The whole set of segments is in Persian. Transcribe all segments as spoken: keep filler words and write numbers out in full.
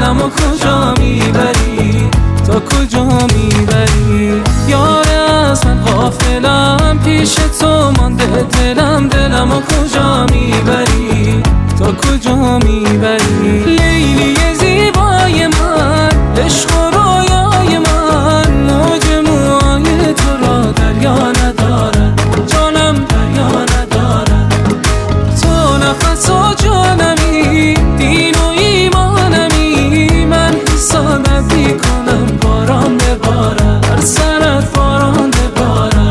دلمو کجا میبری، تا کجا میبری؟ یار از من غافلم، پیش تو مانده دلم، دلمو کجا میبری، تا کجا میبری؟ لیلی زیبای من، عشق و رویای من، موج موهای تو را دریا نداره، جانم دریا نداره. تو نفس و جانمی، دین و ایمانمی، من حسادت میکنم باران بباره، هر سرت باران بباره.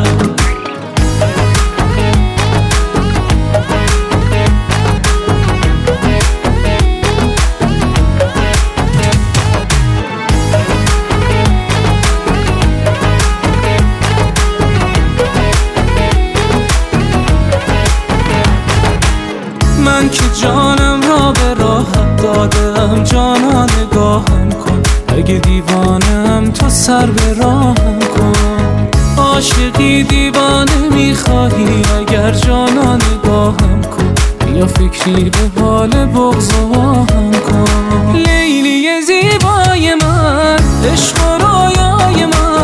من که جانم را به راحت دادم، جانا نگاهم کن، اگه دیوانم تو سر به راهم کن. عاشقی دیوانه میخواهی، اگر جانا نگاهم کن، بیا فکری به حال بغض و آهم کن. لیلی زیبای من، عشق و رویای من،